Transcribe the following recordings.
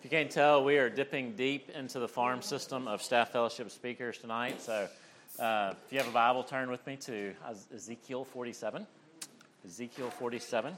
If you can't tell, we are dipping deep into the farm system of Staff Fellowship speakers tonight. So if you have a Bible, turn with me to Ezekiel 47. Ezekiel 47.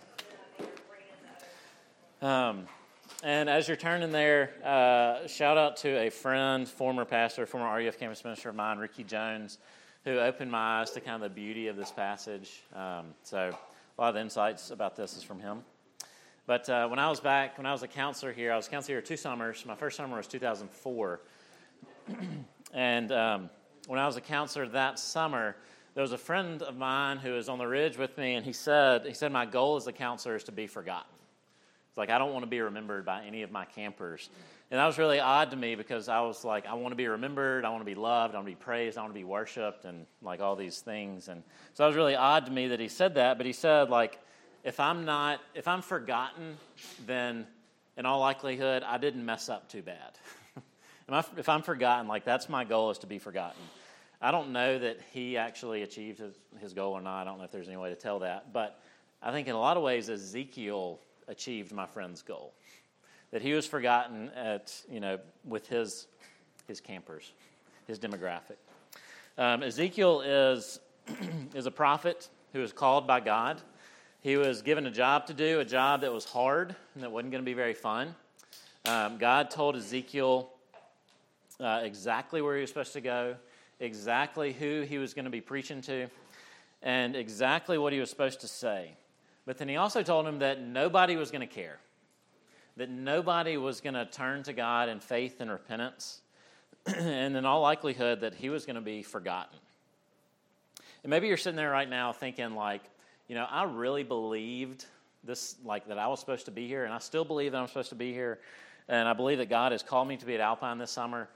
And as you're turning there, shout out to a friend, former pastor, former RUF campus minister of mine, Ricky Jones, who opened my eyes to kind of the beauty of this passage. So a lot of the insights about this is from him. But when I was a counselor here, I was a counselor here 2 summers. My first summer was 2004. And when I was a counselor that summer, there was a friend of mine who was on the ridge with me, and he said, my goal as a counselor is to be forgotten. It's like, I don't want to be remembered by any of my campers. And that was really odd to me because I was like, I want to be remembered, I want to be loved, I want to be praised, I want to be worshipped, and like all these things. And so it was really odd to me that he said that, but he said, like, if I'm forgotten, then in all likelihood, I didn't mess up too bad. If I'm forgotten, like that's my goal, is to be forgotten. I don't know that he actually achieved his goal or not. I don't know if there's any way to tell that. But I think in a lot of ways, Ezekiel achieved my friend's goal. That he was forgotten with his campers, his demographic. Ezekiel is a prophet who is called by God. He was given a job to do, a job that was hard and that wasn't going to be very fun. God told Ezekiel exactly where he was supposed to go, exactly who he was going to be preaching to, and exactly what he was supposed to say. But then he also told him that nobody was going to care, that nobody was going to turn to God in faith and repentance, and in all likelihood that he was going to be forgotten. And maybe you're sitting there right now thinking like, I really believed this, like that I was supposed to be here, and I still believe that I'm supposed to be here, and I believe that God has called me to be at Alpine this summer.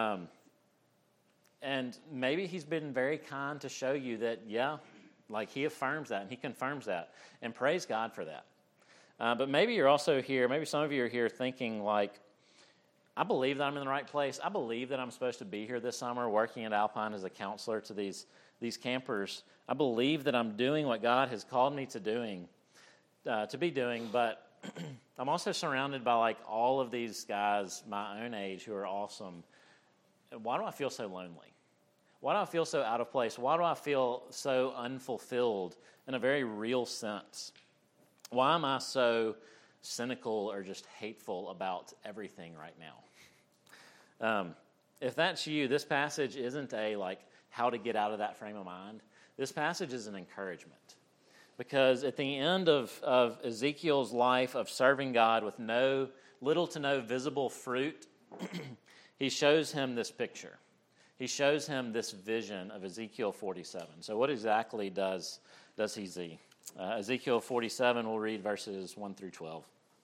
And maybe he's been very kind to show you that, like he affirms that and he confirms that, and praise God for that. But maybe you're also here, maybe some of you are here thinking like, I believe that I'm in the right place. I believe that I'm supposed to be here this summer working at Alpine as a counselor to these campers. I believe that I'm doing what God has called me to be doing, but I'm also surrounded by like all of these guys my own age who are awesome. Why do I feel so lonely? Why do I feel so out of place? Why do I feel so unfulfilled in a very real sense? Why am I so cynical or just hateful about everything right now? If that's you, this passage isn't a like how to get out of that frame of mind. This passage is an encouragement. Because at the end of Ezekiel's life of serving God with little to no visible fruit, he shows him this picture. He shows him this vision of Ezekiel 47. So what exactly does he see? Ezekiel 47, we'll read verses 1 through 12.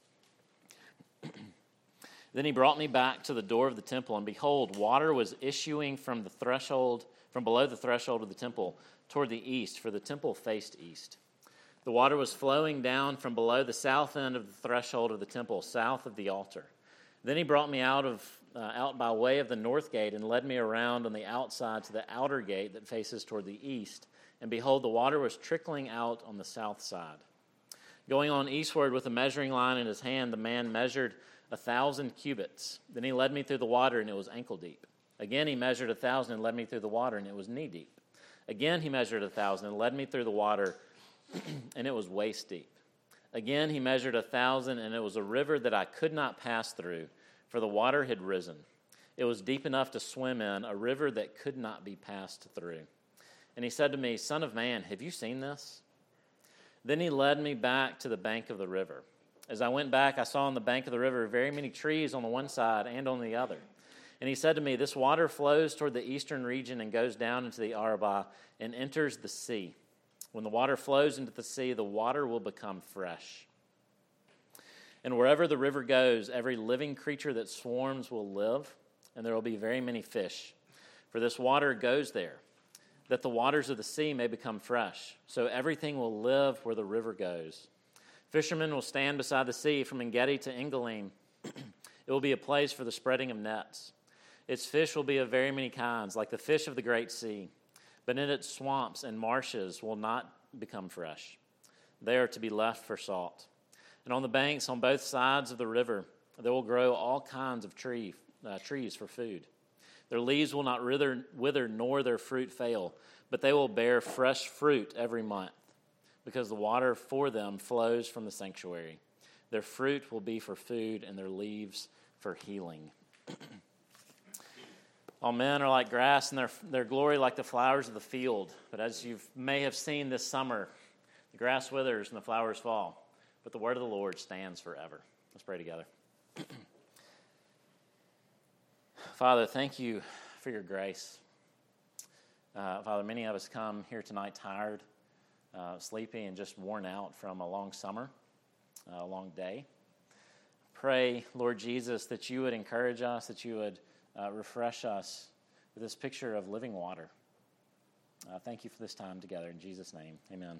Then he brought me back to the door of the temple, and behold, water was issuing from below the threshold of the temple toward the east, for the temple faced east. The water was flowing down from below the south end of the threshold of the temple, south of the altar. Then he brought me out by way of the north gate and led me around on the outside to the outer gate that faces toward the east. And behold, the water was trickling out on the south side. Going on eastward with a measuring line in his hand, the man measured 1,000 cubits. Then he led me through the water, and it was ankle deep. Again he measured 1,000 and led me through the water, and it was knee deep. Again he measured 1,000 and led me through the water, and it was waist deep. Again he measured 1,000, and it was a river that I could not pass through, for the water had risen. It was deep enough to swim in, a river that could not be passed through. And he said to me, Son of man, have you seen this? Then he led me back to the bank of the river. As I went back, I saw on the bank of the river very many trees on the one side and on the other. And he said to me, This water flows toward the eastern region and goes down into the Arabah and enters the sea. When the water flows into the sea, the water will become fresh. And wherever the river goes, every living creature that swarms will live, and there will be very many fish. For this water goes there, that the waters of the sea may become fresh. So everything will live where the river goes. Fishermen will stand beside the sea from En-gedi to Engalim. It will be a place for the spreading of nets. Its fish will be of very many kinds, like the fish of the great sea. But in its swamps and marshes will not become fresh. They are to be left for salt. And on the banks on both sides of the river They will grow all kinds of trees for food. Their leaves will not wither, nor their fruit fail, but they will bear fresh fruit every month, because the water for them flows from the sanctuary. Their fruit will be for food, and their leaves for healing. All men are like grass, and their glory like the flowers of the field. But as you may have seen this summer, the grass withers and the flowers fall, but the word of the Lord stands forever. Let's pray together. Father, thank you for your grace. Father, many of us come here tonight tired, sleepy, and just worn out from a long summer, a long day. Pray, Lord Jesus, that you would encourage us, that you would refresh us with this picture of living water. Thank you for this time together. In Jesus' name, amen.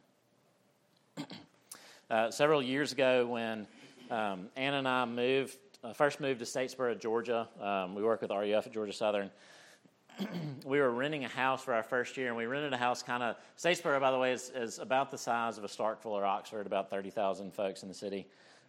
Several years ago when Anna and I first moved to Statesboro, Georgia, we work with RUF at Georgia Southern. We were renting a house for our first year, and we rented a house Statesboro, by the way, is about the size of a Starkville or Oxford, about 30,000 folks in the city.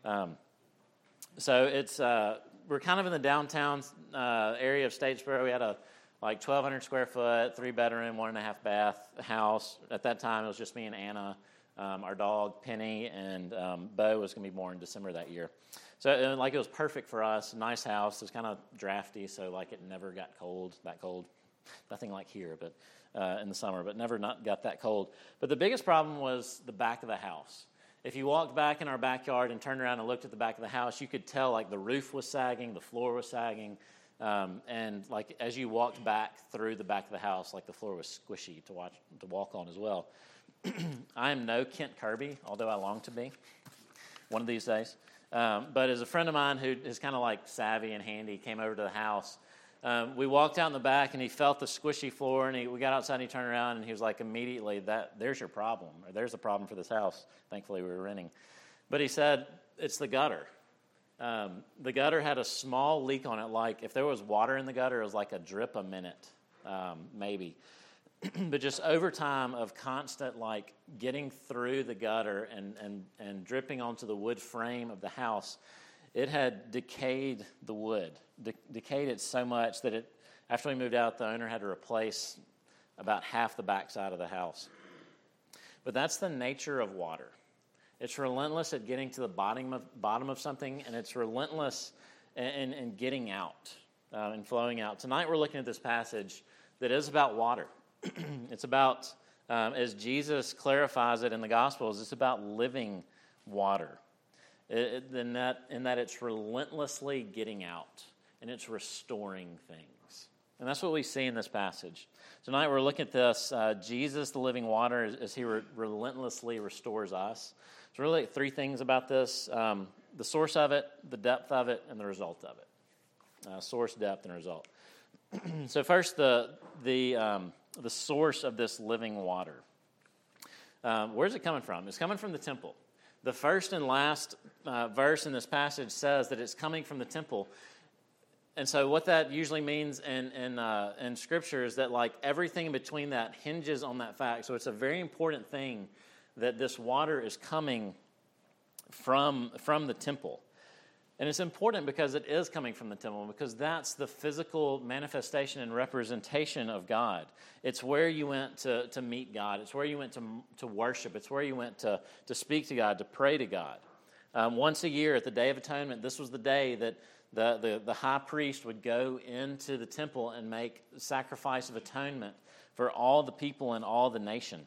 So it's we're kind of in the downtown area of Statesboro. We had a 1,200 square foot, 3-bedroom, 1.5 bath house. At that time, it was just me and Anna, our dog Penny, and Bo was going to be born in December that year. So it was perfect for us. Nice house. It was kind of drafty, so it never got that cold. Nothing like here, but in the summer, but never not got that cold. But the biggest problem was the back of the house. If you walked back in our backyard and turned around and looked at the back of the house, you could tell the roof was sagging, the floor was sagging, and as you walked back through the back of the house, the floor was squishy to walk on as well. I am no Kent Kirby, although I long to be one of these days. But as a friend of mine who is kind of savvy and handy came over to the house, we walked out in the back and he felt the squishy floor, and we got outside and he turned around and he was immediately, there's your problem, or there's the problem for this house. Thankfully we were renting. But he said, it's the gutter. The gutter had a small leak on it, if there was water in the gutter, it was a drip a minute, maybe. But just over time of constant getting through the gutter and dripping onto the wood frame of the house, it had decayed the wood, decayed it so much that after we moved out, the owner had to replace about half the backside of the house. But that's the nature of water. It's relentless at getting to the bottom of something, and it's relentless in getting out and flowing out. Tonight we're looking at this passage that is about water. It's about, as Jesus clarifies it in the Gospels, it's about living water. In that it's relentlessly getting out, and it's restoring things. And that's what we see in this passage. Tonight we're looking at this, Jesus, the living water, as he relentlessly restores us. There's really 3 things about this: the source of it, the depth of it, and the result of it. Source, depth, and result. So first, the source of this living water. Where's it coming from? It's coming from the temple. The first and last verse in this passage says that it's coming from the temple. And so what that usually means in Scripture is that everything in between that hinges on that fact. So it's a very important thing that this water is coming from the temple. And it's important because it is coming from the temple, because that's the physical manifestation and representation of God. It's where you went to meet God. It's where you went to worship. It's where you went to speak to God, to pray to God. Once a year at the Day of Atonement, this was the day that the high priest would go into the temple and make sacrifice of atonement for all the people and all the nation.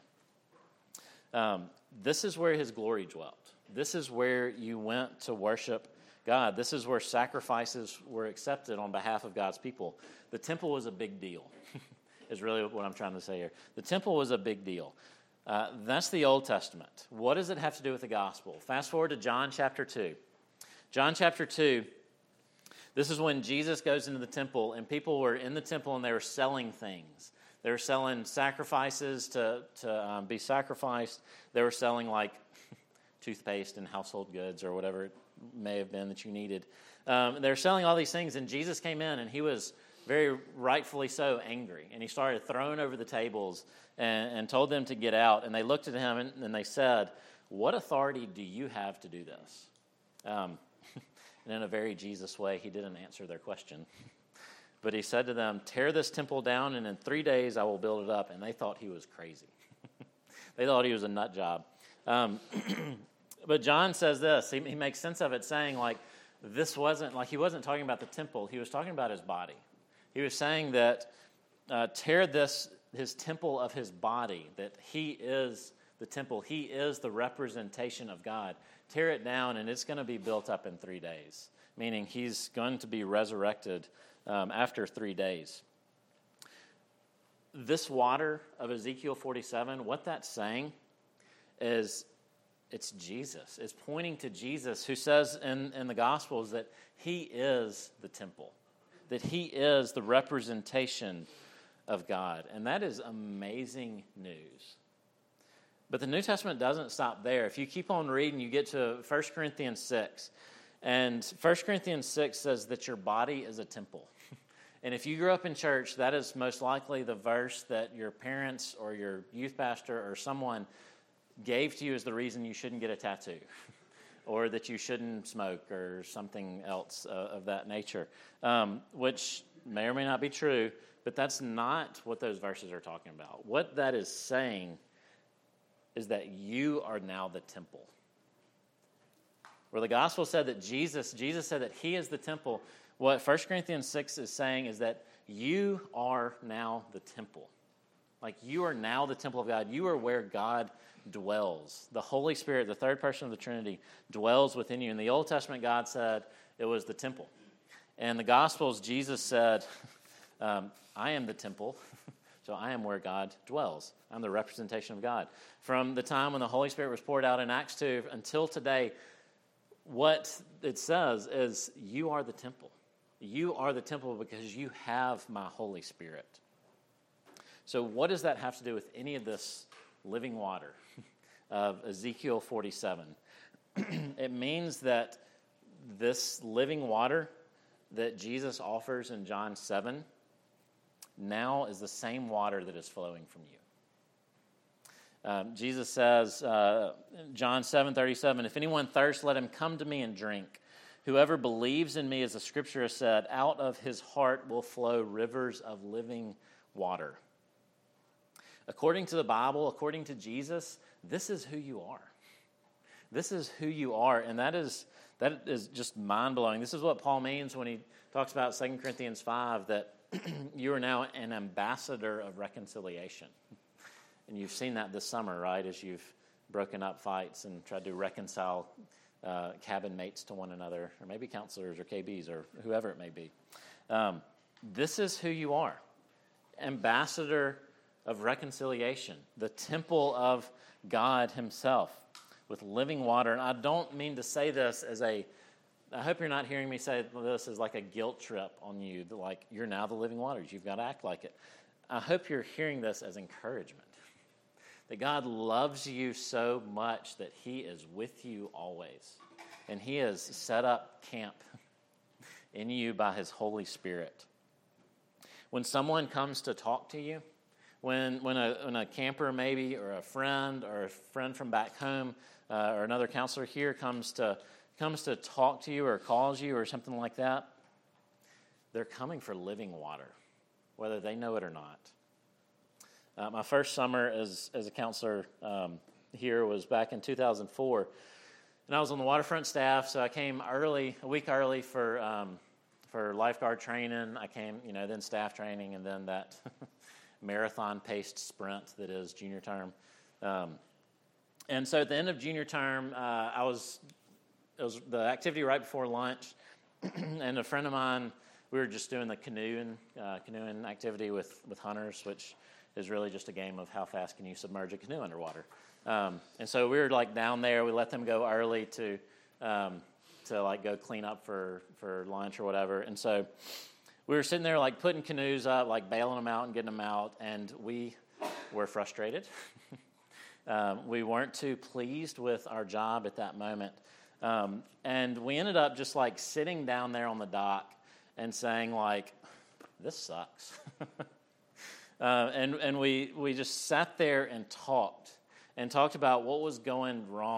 This is where his glory dwelt. This is where you went to worship God. This is where sacrifices were accepted on behalf of God's people. The temple was a big deal, is really what I'm trying to say here. The temple was a big deal. That's the Old Testament. What does it have to do with the gospel? Fast forward to John chapter 2. John chapter 2, this is when Jesus goes into the temple, and people were in the temple and they were selling things. They were selling sacrifices to be sacrificed. They were selling toothpaste and household goods or whatever it may have been that you needed. They're selling all these things, and Jesus came in, and he was very rightfully so angry, and he started throwing over the tables and told them to get out. And they looked at him and they said, "What authority do you have to do this?" And And in a very Jesus way, he didn't answer their question. But he said to them, tear this temple down, and in 3 days I will build it up. And they thought he was crazy. They thought he was a nut job. But John says this. He makes sense of it, saying, like, this wasn't, like, he wasn't talking about the temple. He was talking about his body. He was saying that tear this, his temple of his body, that he is the temple. He is the representation of God. Tear it down, and it's going to be built up in 3 days, meaning he's going to be resurrected after 3 days. This water of Ezekiel 47, what that's saying is it's Jesus. It's pointing to Jesus, who says in the Gospels that he is the temple, that he is the representation of God. And that is amazing news. But the New Testament doesn't stop there. If you keep on reading, you get to 1 Corinthians 6. And 1 Corinthians 6 says that your body is a temple. And if you grew up in church, that is most likely the verse that your parents or your youth pastor or someone gave to you as the reason you shouldn't get a tattoo or that you shouldn't smoke or something else of that nature, which may or may not be true, but that's not what those verses are talking about. What that is saying is that you are now the temple. Where the gospel said that Jesus said that he is the temple, what 1 Corinthians 6 is saying is that you are now the temple. Like, you are now the temple of God. You are where God dwells. The Holy Spirit, the third person of the Trinity, dwells within you. In the Old Testament, God said it was the temple. In the Gospels, Jesus said, I am the temple. So I am where God dwells. I'm the representation of God. From the time when the Holy Spirit was poured out in Acts 2 until today, what it says is you are the temple. You are the temple because you have my Holy Spirit. So what does that have to do with any of this living water of Ezekiel 47? It means that this living water that Jesus offers in John 7 now is the same water that is flowing from you. Jesus says, John 7:37, if anyone thirsts, let him come to me and drink. Whoever believes in me, as the scripture has said, out of his heart will flow rivers of living water. According to the Bible, according to Jesus, this is who you are. This is who you are, and that is just mind-blowing. This is what Paul means when he talks about 2 Corinthians 5, that you are now an ambassador of reconciliation. And you've seen that this summer, right, as you've broken up fights and tried to reconcile cabin mates to one another, or maybe counselors or KBs or whoever it may be. This is who you are, ambassador of reconciliation, the temple of God himself with living water. And I don't mean to say this as I hope you're not hearing me say this as like a guilt trip on you, like you're now the living waters, you've got to act like it. I hope you're hearing this as encouragement, that God loves you so much that he is with you always. And he has set up camp in you by his Holy Spirit. When someone comes to talk to you, when a camper maybe, or a friend from back home, or another counselor here comes to talk to you or calls you or something like that, they're coming for living water, whether they know it or not. My first summer as a counselor here was back in 2004, and I was on the waterfront staff, so I came a week early for lifeguard training. I came, then staff training, and then that marathon-paced sprint that is junior term. And so at the end of junior term, it was the activity right before lunch, and a friend of mine, we were just doing the canoeing activity with hunters, which is really just a game of how fast can you submerge a canoe underwater. And so we were like down there. We let them go early to like go clean up for lunch or whatever. And so we were sitting there like putting canoes up, like bailing them out and getting them out, and we were frustrated. We weren't too pleased with our job at that moment. And we ended up just like sitting down there on the dock and saying like, this sucks. And we just sat there and talked about what was going wrong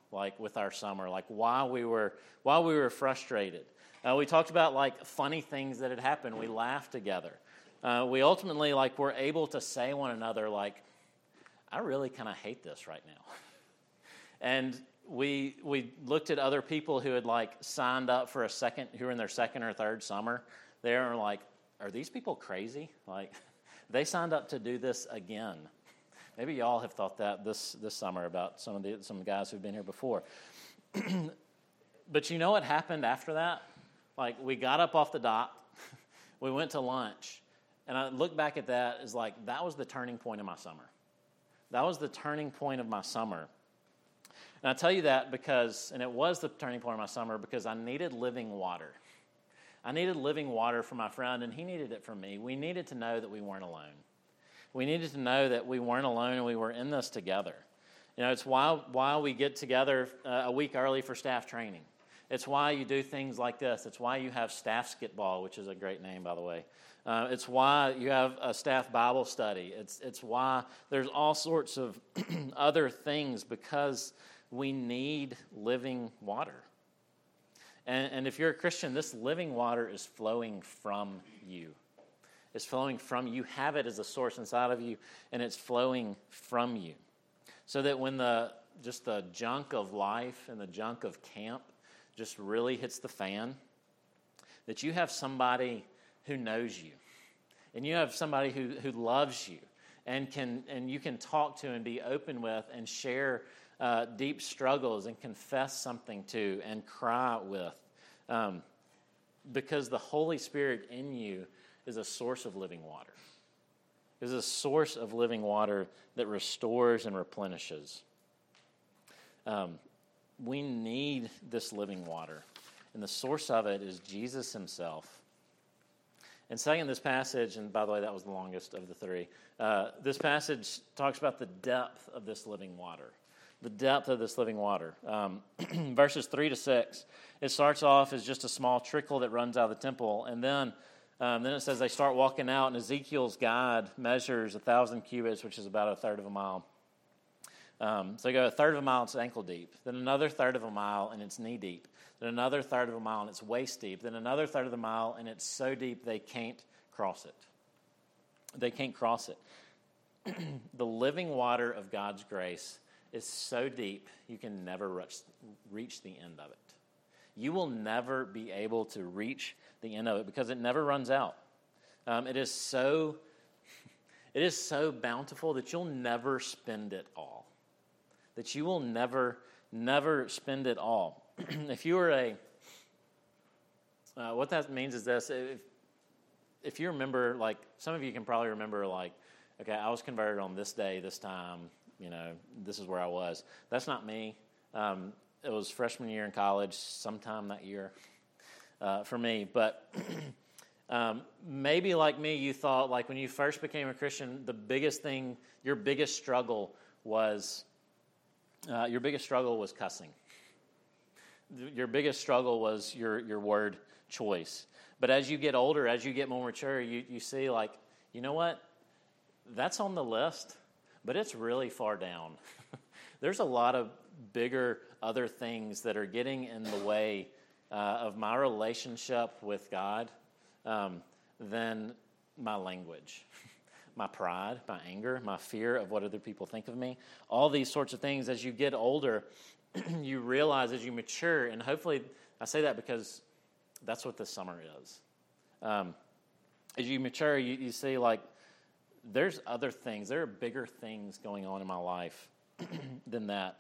like with our summer, like why we were frustrated. We talked about like funny things that had happened. We laughed together. We ultimately like were able to say one another like, I really kind of hate this right now. And we looked at other people who had like signed up for who were in their second or third summer there, and were like, are these people crazy? Like, they signed up to do this again. Maybe y'all have thought that this summer about some guys who've been here before. But you know what happened after that? Like, we got up off the dock, we went to lunch, and I look back at that as like, that was the turning point of my summer. That was the turning point of my summer. And I tell you that because, and it was the turning point of my summer, because I needed living water. I needed living water for my friend, and he needed it from me. We needed to know that we weren't alone. We needed to know that we weren't alone and we were in this together. You know, it's why we get together a week early for staff training. It's why you do things like this. It's why you have staff skitball, which is a great name, by the way. It's why you have a staff Bible study. It's why there's all sorts of other things, because we need living water. And if you're a Christian, this living water is flowing from you. It's flowing from you. You have it as a source inside of you, and it's flowing from you. So that when the junk of life and the junk of camp just really hits the fan, that you have somebody who knows you, and you have somebody who loves you, and you can talk to and be open with and share deep struggles and confess something to and cry with, because the Holy Spirit in you is a source of living water. Is a source of living water that restores and replenishes. We need this living water, and the source of it is Jesus himself. And second, this passage, and by the way, that was the longest of the three, this passage talks about the depth of this living water. The depth of this living water. Verses 3 to 6, it starts off as just a small trickle that runs out of the temple, and then it says they start walking out, and Ezekiel's guide measures 1,000 cubits, which is about a third of a mile. So they go a third of a mile, it's ankle deep. Then another third of a mile, and it's knee deep. Then another third of a mile, and it's waist deep. Then another third of the mile, and it's so deep they can't cross it. They can't cross it. The living water of God's grace is so deep, you can never reach the end of it. You will never be able to reach the end of it because it never runs out. It is so bountiful that you'll never spend it all. That you will never spend it all. If you were what that means is this: if you remember, like some of you can probably remember, like, okay, I was converted on this day, this time. You know, this is where I was. That's not me. It was freshman year in college, sometime that year for me. But maybe like me, you thought like when you first became a Christian, your biggest struggle was cussing. Your biggest struggle was your word choice. But as you get older, as you get more mature, you see like, you know what? That's on the list, but it's really far down. There's a lot of bigger other things that are getting in the way of my relationship with God than my language, my pride, my anger, my fear of what other people think of me. All these sorts of things, as you get older, you realize as you mature, and hopefully I say that because that's what this summer is. As you mature, you see like there's other things, there are bigger things going on in my life than that.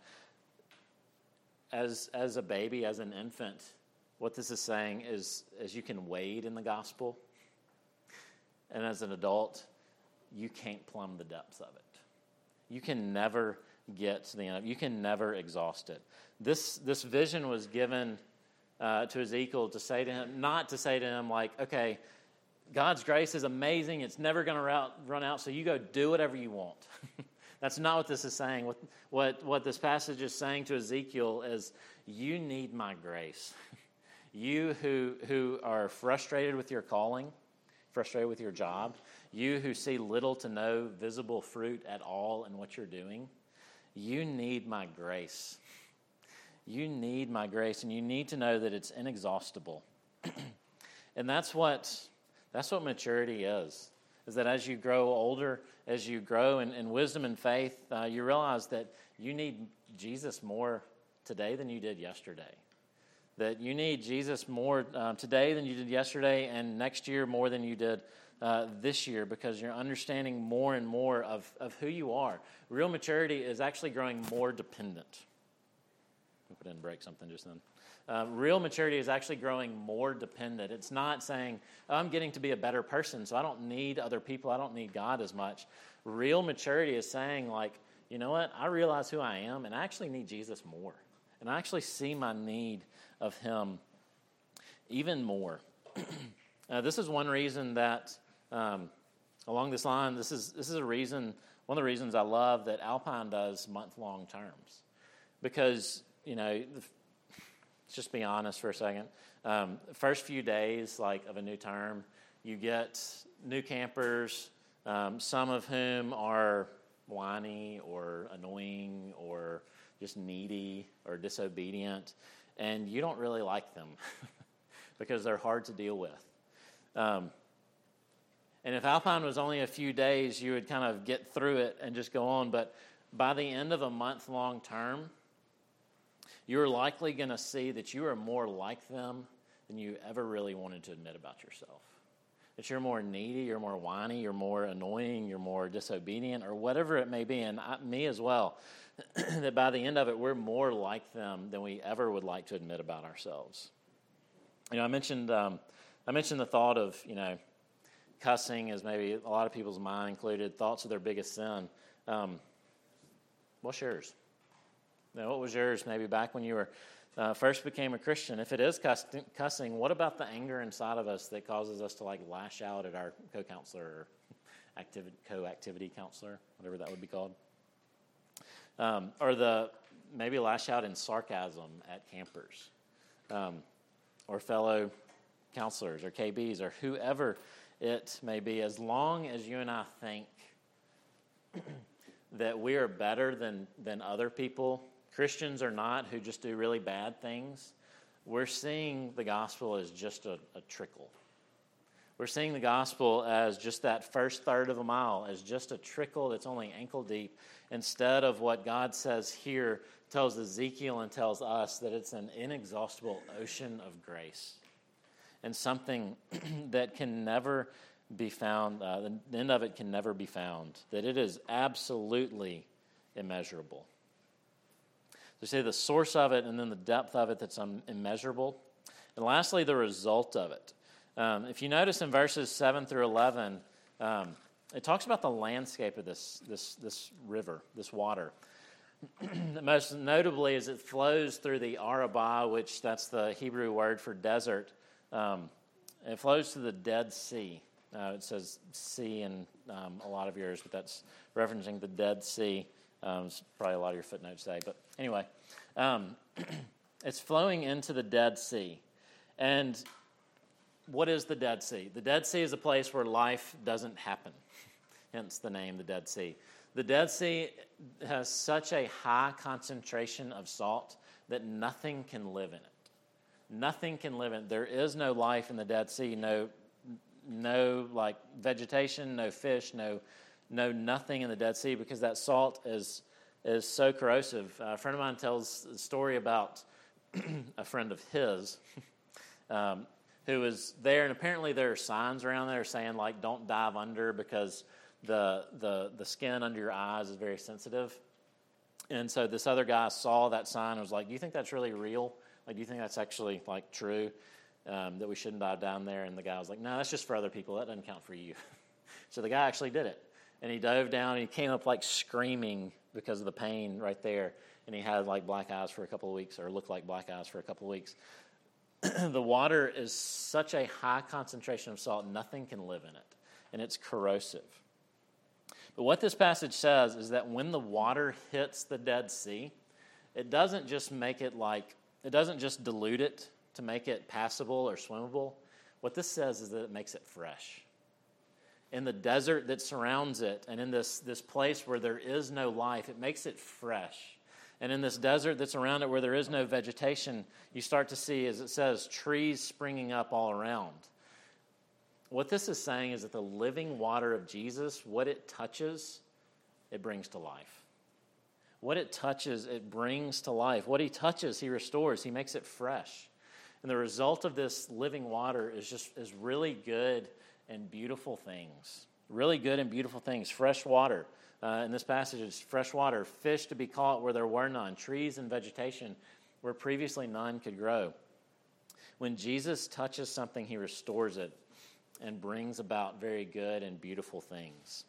As a baby, as an infant, what this is saying is, as you can wade in the gospel, and as an adult, you can't plumb the depths of it. You can never get to the end of it. You can never exhaust it. This vision was given to Ezekiel to say to him, not to say to him like, okay, God's grace is amazing. It's never going to run out, so you go do whatever you want. That's not what this is saying. What this passage is saying to Ezekiel is, you need my grace. You who are frustrated with your calling, frustrated with your job, you who see little to no visible fruit at all in what you're doing, you need my grace. you need my grace, and you need to know that it's inexhaustible. And that's what maturity is that as you grow older, as you grow in wisdom and faith, you realize that you need Jesus more today than you did yesterday. That you need Jesus more today than you did yesterday, and next year more than you did this year, because you're understanding more and more of who you are. Real maturity is actually growing more dependent. Hope I didn't break something just then. Real maturity is actually growing more dependent. It's not saying, oh, I'm getting to be a better person, so I don't need other people, I don't need God as much. Real maturity is saying, like, you know what, I realize who I am, and I actually need Jesus more. And I actually see my need of him even more. This is one reason that, along this line, this is a reason, one of the reasons I love that Alpine does month-long terms. Because, you know, let's just be honest for a second. First few days, like, of a new term, you get new campers, some of whom are whiny or annoying or just needy or disobedient, and you don't really like them because they're hard to deal with. And if Alpine was only a few days, you would kind of get through it and just go on. But by the end of a month-long term, you're likely going to see that you are more like them than you ever really wanted to admit about yourself. That you're more needy, you're more whiny, you're more annoying, you're more disobedient, or whatever it may be, and me as well, that by the end of it, we're more like them than we ever would like to admit about ourselves. You know, I mentioned the thought of, you know, cussing is maybe a lot of people's mind included, thoughts of their biggest sin. What's yours? You know, what was yours maybe back when you were first became a Christian? If it is cussing, what about the anger inside of us that causes us to, like, lash out at our co-counselor or co-activity counselor, whatever that would be called? Or maybe lash out in sarcasm at campers, or fellow counselors or KBs or whoever it may be. As long as you and I think that we are better than other people, Christians or not, who just do really bad things, we're seeing the gospel as just a trickle. We're seeing the gospel as just that first third of a mile, as just a trickle that's only ankle deep, instead of what God says here, tells Ezekiel and tells us that it's an inexhaustible ocean of grace and something that can never be found, the end of it can never be found, that it is absolutely immeasurable. So say the source of it and then the depth of it that's immeasurable. And lastly, the result of it. If you notice in verses 7 through 11, it talks about the landscape of this river, this water. Most notably is it flows through the Arabah, which that's the Hebrew word for desert. It flows to the Dead Sea. It says sea in a lot of yours, but that's referencing the Dead Sea. It's probably a lot of your footnotes say. But anyway, it's flowing into the Dead Sea. And what is the Dead Sea? The Dead Sea is a place where life doesn't happen, hence the name, the Dead Sea. The Dead Sea has such a high concentration of salt that nothing can live in it. Nothing can live in it. There is no life in the Dead Sea, no like vegetation, no fish, no nothing in the Dead Sea, because that salt is so corrosive. A friend of mine tells a story about a friend of his who was there, and apparently there are signs around there saying, like, don't dive under because the skin under your eyes is very sensitive. And so this other guy saw that sign and was like, do you think that's really real? Like, do you think that's actually, like, true, that we shouldn't dive down there? And the guy was like, no, that's just for other people. That doesn't count for you. So the guy actually did it. And he dove down, and he came up, like, screaming because of the pain right there. And he had, like, black eyes for a couple of weeks, or looked like black eyes for a couple of weeks. The water is such a high concentration of salt, nothing can live in it. And it's corrosive. But what this passage says is that when the water hits the Dead Sea, it doesn't just make it it doesn't just dilute it to make it passable or swimmable. What this says is that it makes it fresh. In the desert that surrounds it, and in this place where there is no life, it makes it fresh. And in this desert that's around it where there is no vegetation, you start to see, as it says, trees springing up all around. What this is saying is that the living water of Jesus, what it touches, it brings to life. What it touches, it brings to life. What he touches, he restores. He makes it fresh. And the result of this living water is really good and beautiful things. Really good and beautiful things. Fresh water. In this passage, it's fresh water. Fish to be caught where there were none. Trees and vegetation where previously none could grow. When Jesus touches something, he restores it and brings about very good and beautiful things.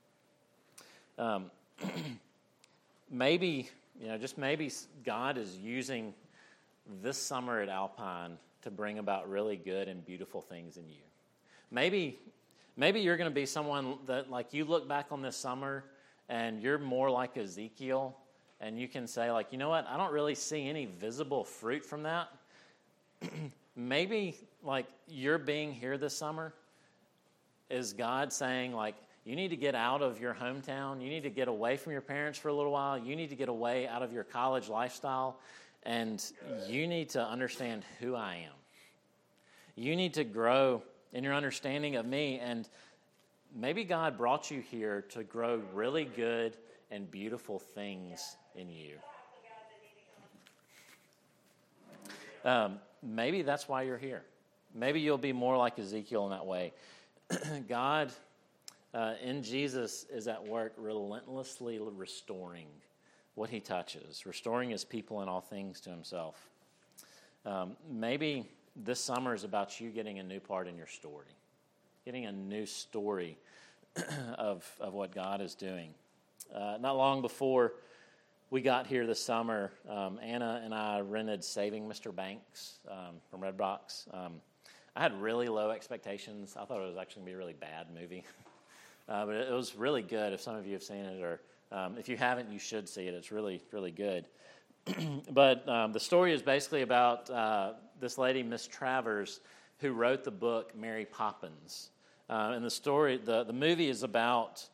Maybe, just maybe God is using this summer at Alpine to bring about really good and beautiful things in you. Maybe you're going to be someone that, like, you look back on this summer and you're more like Ezekiel, and you can say, like, you know what, I don't really see any visible fruit from that. Maybe, like, your being here this summer is God saying, like, you need to get out of your hometown. You need to get away from your parents for a little while. You need to get away out of your college lifestyle, and you need to understand who I am. You need to grow in your understanding of me, and maybe God brought you here to grow really good and beautiful things in you. Maybe that's why you're here. Maybe you'll be more like Ezekiel in that way. God, in Jesus, is at work relentlessly restoring what he touches, restoring his people and all things to himself. Maybe this summer is about you getting a new part in your story, getting a new story of what God is doing. Not long before we got here this summer, Anna and I rented Saving Mr. Banks from Redbox. I had really low expectations. I thought it was actually going to be a really bad movie. But it was really good. If some of you have seen it, or if you haven't, you should see it. It's really, really good. But the story is basically about this lady, Miss Travers, who wrote the book Mary Poppins. And the story, the movie is about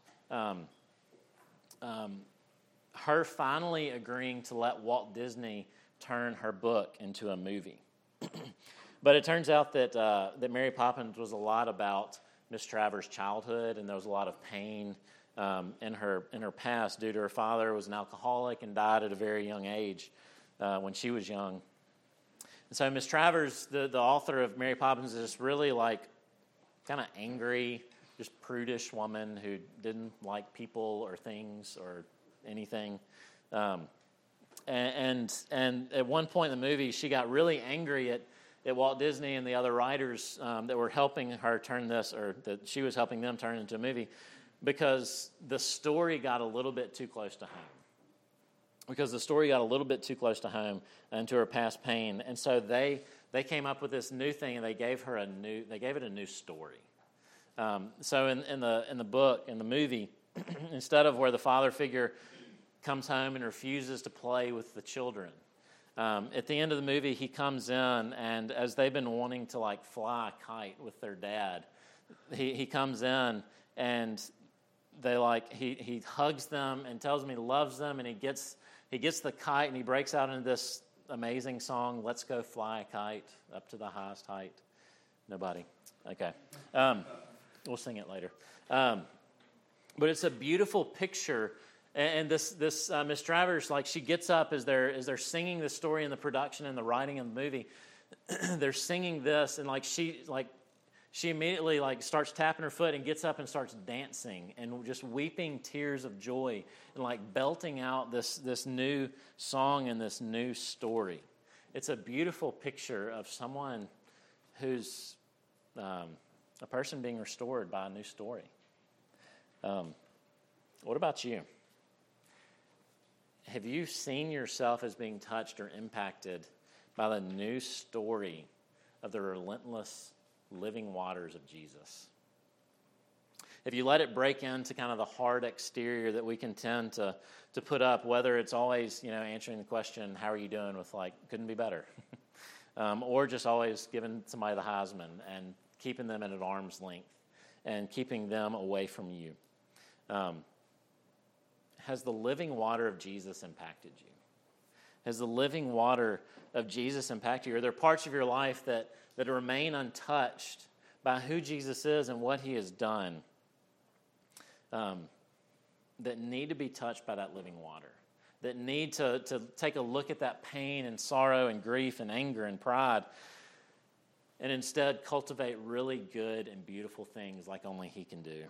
her finally agreeing to let Walt Disney turn her book into a movie. But it turns out that Mary Poppins was a lot about Miss Travers' childhood, and there was a lot of pain in her past due to her father was an alcoholic and died at a very young age when she was young. And so Miss Travers, the author of Mary Poppins, is just really like kind of angry, just prudish woman who didn't like people or things or anything. And at one point in the movie, she got really angry at Walt Disney and the other writers that were helping her turn this, or that she was helping them turn into a movie, because the story got a little bit too close to home. Because the story got a little bit too close to home and to her past pain, and so they came up with this new thing, and they gave it a new story. So in the book, in the movie, instead of where the father figure comes home and refuses to play with the children, at the end of the movie, he comes in, and as they've been wanting to like fly a kite with their dad, he comes in, and he hugs them and tells them he loves them, and he gets the kite, and he breaks out into this amazing song, "Let's Go Fly a Kite Up to the Highest Height." Nobody? Okay. We'll sing it later. But it's a beautiful picture. And this Miss Travers, like, she gets up as they're singing the story and the production and the writing of the movie. They're singing this, and she immediately like starts tapping her foot and gets up and starts dancing and just weeping tears of joy and like belting out this new song and this new story. It's a beautiful picture of someone who's a person being restored by a new story. What about you? Have you seen yourself as being touched or impacted by the new story of the relentless living waters of Jesus? If you let it break into kind of the hard exterior that we can tend to put up, whether it's always, answering the question, how are you doing, with like, couldn't be better, or just always giving somebody the Heisman and keeping them at arm's length and keeping them away from you. Has the living water of Jesus impacted you? Has the living water of Jesus impacted you? Are there parts of your life that remain untouched by who Jesus is and what he has done, that need to be touched by that living water, that need to take a look at that pain and sorrow and grief and anger and pride, and instead cultivate really good and beautiful things like only he can do?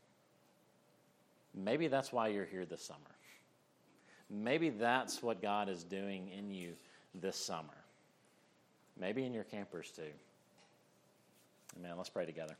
Maybe that's why you're here this summer. Maybe that's what God is doing in you this summer. Maybe in your campers too. Amen. Let's pray together.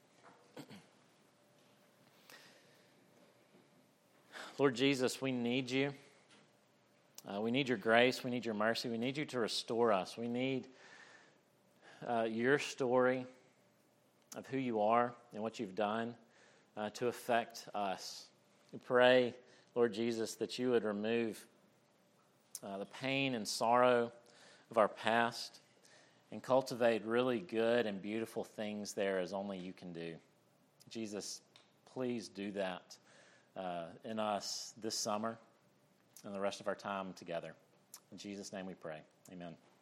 Lord Jesus, we need you. We need your grace. We need your mercy. We need you to restore us. We need your story of who you are and what you've done to affect us. We pray, Lord Jesus, that you would remove the pain and sorrow of our past and cultivate really good and beautiful things there as only you can do. Jesus, please do that in us this summer and the rest of our time together. In Jesus' name we pray. Amen.